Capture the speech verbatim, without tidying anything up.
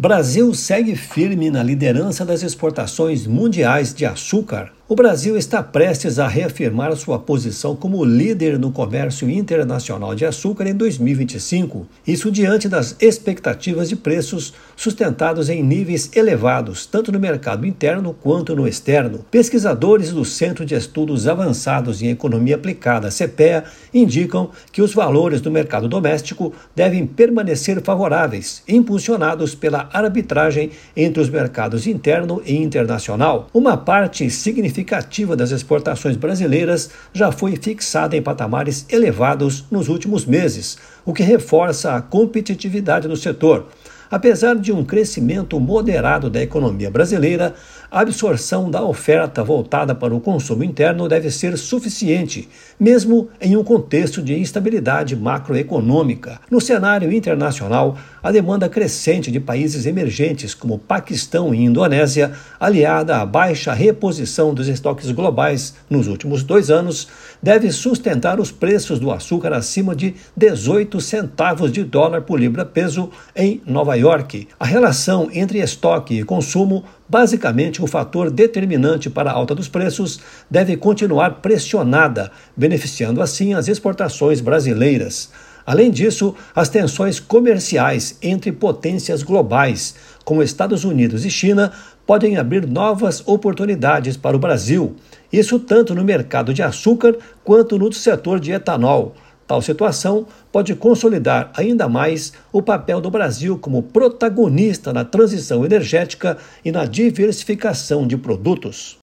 Brasil segue firme na liderança das exportações mundiais de açúcar. O Brasil está prestes a reafirmar sua posição como líder no comércio internacional de açúcar em dois mil e vinte e cinco, isso diante das expectativas de preços sustentados em níveis elevados, tanto no mercado interno quanto no externo. Pesquisadores do Centro de Estudos Avançados em Economia Aplicada, C P E A, indicam que os valores do mercado doméstico devem permanecer favoráveis, impulsionados pela arbitragem entre os mercados interno e internacional. Uma parte significativa significativa das exportações brasileiras já foi fixada em patamares elevados nos últimos meses, o que reforça a competitividade do setor. Apesar de um crescimento moderado da economia brasileira, a absorção da oferta voltada para o consumo interno deve ser suficiente, mesmo em um contexto de instabilidade macroeconômica. No cenário internacional, a demanda crescente de países emergentes como Paquistão e Indonésia, aliada à baixa reposição dos estoques globais nos últimos dois anos, deve sustentar os preços do açúcar acima de dezoito centavos de dólar por libra-peso em Nova York. A relação entre estoque e consumo, basicamente o fator determinante para a alta dos preços, deve continuar pressionada, beneficiando assim as exportações brasileiras. Além disso, as tensões comerciais entre potências globais, como Estados Unidos e China, podem abrir novas oportunidades para o Brasil, isso tanto no mercado de açúcar quanto no setor de etanol. Tal situação pode consolidar ainda mais o papel do Brasil como protagonista na transição energética e na diversificação de produtos.